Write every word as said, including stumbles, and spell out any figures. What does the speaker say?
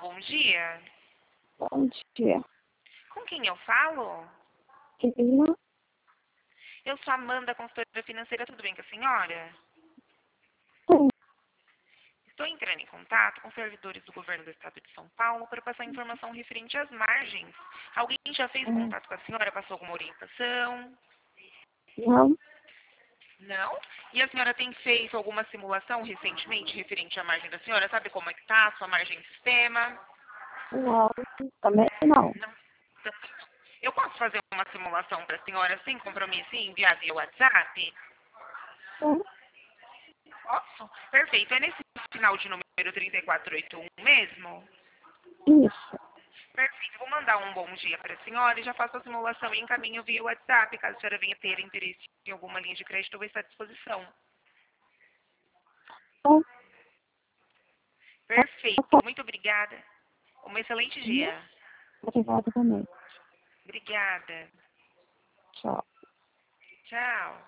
bom dia. Bom dia. Com quem eu falo? Irmã? Eu sou Amanda, consultora financeira, tudo bem com a senhora? Sim. Estou entrando em contato com servidores do governo do estado de São Paulo para passar informação referente às margens. Alguém já fez Hum, contato com a senhora, passou alguma orientação? Não? Não? E a senhora tem feito alguma simulação recentemente referente à margem da senhora? Sabe como é que está a sua margem de sistema? Não. Também não. Não. Eu posso fazer uma simulação para a senhora sem compromisso e enviar via WhatsApp? Sim. Posso? Perfeito. É nesse final de número trinta e quatro oitenta e um mesmo? Isso. Perfeito. Vou mandar um bom dia para a senhora e já faço a simulação e encaminho via WhatsApp. Caso a senhora venha ter interesse em alguma linha de crédito, eu vou estar à disposição. Sim. Perfeito. Muito obrigada. Um excelente Hum, dia. Obrigada também. Obrigada. Tchau. Tchau.